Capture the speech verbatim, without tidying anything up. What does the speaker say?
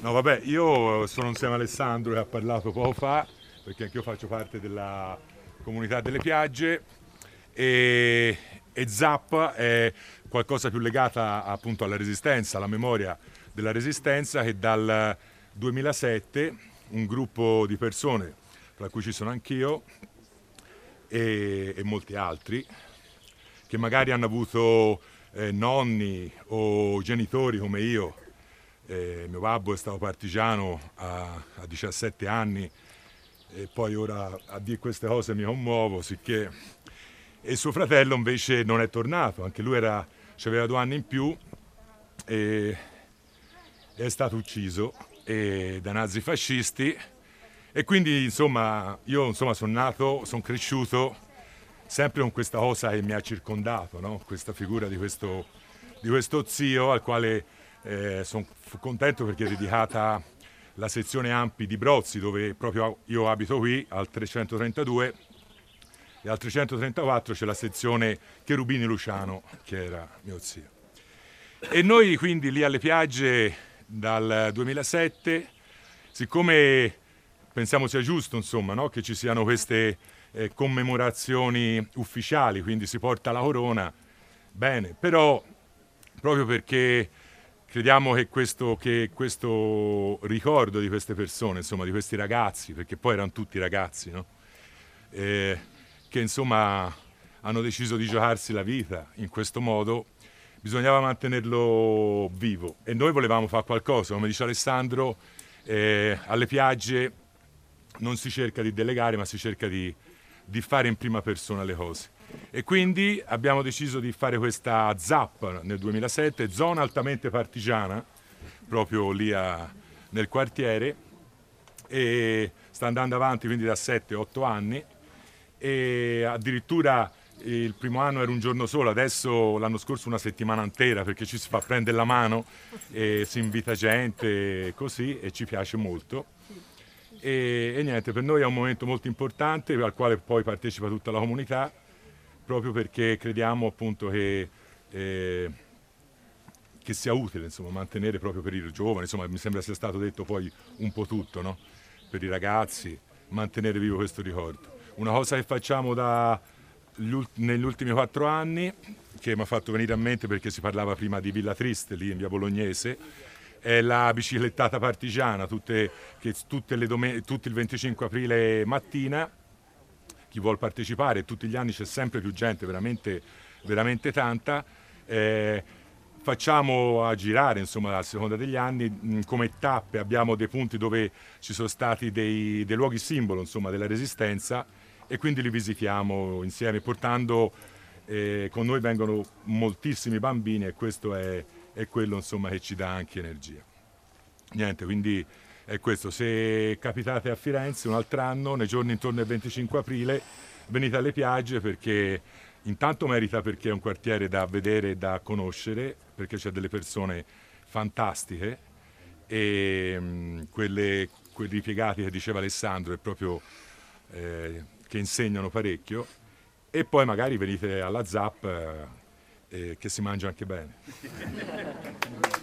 No, vabbè, io sono insieme a Alessandro che ha parlato poco fa, perché anch'io faccio parte della comunità delle piagge e, e Zappa è qualcosa più legata appunto alla resistenza, alla memoria della resistenza, che dal duemilasette un gruppo di persone, tra cui ci sono anch'io e, e molti altri, che magari hanno avuto eh, nonni o genitori come io. Eh, mio babbo è stato partigiano a, a diciassette anni e poi ora a dire queste cose mi commuovo, sicché... E suo fratello invece non è tornato, anche lui era, aveva due anni in più e è stato ucciso e, da nazifascisti, e quindi insomma io insomma, sono nato, sono cresciuto sempre con questa cosa che mi ha circondato, no? Questa figura di questo, di questo zio al quale eh, sono contento perché è dedicata la sezione Ampi di Brozzi, dove proprio io abito qui al trecentotrentadue, e al trecentotrentaquattro c'è la sezione Cherubini Luciano, che era mio zio. E noi quindi lì alle piagge dal duemilasette, siccome pensiamo sia giusto insomma, no? Che ci siano queste eh, commemorazioni ufficiali, quindi si porta la corona, bene, però proprio perché crediamo che questo, che questo ricordo di queste persone, insomma di questi ragazzi, perché poi erano tutti ragazzi, no? Eh, che insomma hanno deciso di giocarsi la vita in questo modo, bisognava mantenerlo vivo e noi volevamo fare qualcosa, come dice Alessandro, eh, alle piagge non si cerca di delegare ma si cerca di, di fare in prima persona le cose. E quindi abbiamo deciso di fare questa zappa nel duemilasette, zona altamente partigiana, proprio lì a, nel quartiere, e sta andando avanti quindi da sette otto anni, e addirittura il primo anno era un giorno solo, adesso l'anno scorso una settimana intera, perché ci si fa prendere la mano e si invita gente così e ci piace molto. E, e niente, per noi è un momento molto importante al quale poi partecipa tutta la comunità, proprio perché crediamo appunto che, eh, che sia utile insomma, mantenere proprio per i giovani, insomma mi sembra sia stato detto poi un po' tutto, no? Per i ragazzi, mantenere vivo questo ricordo. Una cosa che facciamo da, negli ultimi quattro anni, che mi ha fatto venire a mente perché si parlava prima di Villa Triste, lì in via Bolognese, è la biciclettata partigiana, tutte, che tutte le domen- tutti il venticinque aprile mattina, chi vuol partecipare, tutti gli anni c'è sempre più gente, veramente, veramente tanta, eh, facciamo a girare insomma a seconda degli anni, come tappe abbiamo dei punti dove ci sono stati dei, dei luoghi simbolo insomma della resistenza, e quindi li visitiamo insieme portando, eh, con noi vengono moltissimi bambini e questo è, è quello insomma che ci dà anche energia. Niente, quindi è questo, se capitate a Firenze un altro anno, nei giorni intorno al venticinque aprile, venite alle piagge perché intanto merita, perché è un quartiere da vedere e da conoscere, perché c'è delle persone fantastiche e mh, quelle, quelli impiegati che diceva Alessandro è proprio eh, che insegnano parecchio, e poi magari venite alla Zap eh, eh, che si mangia anche bene.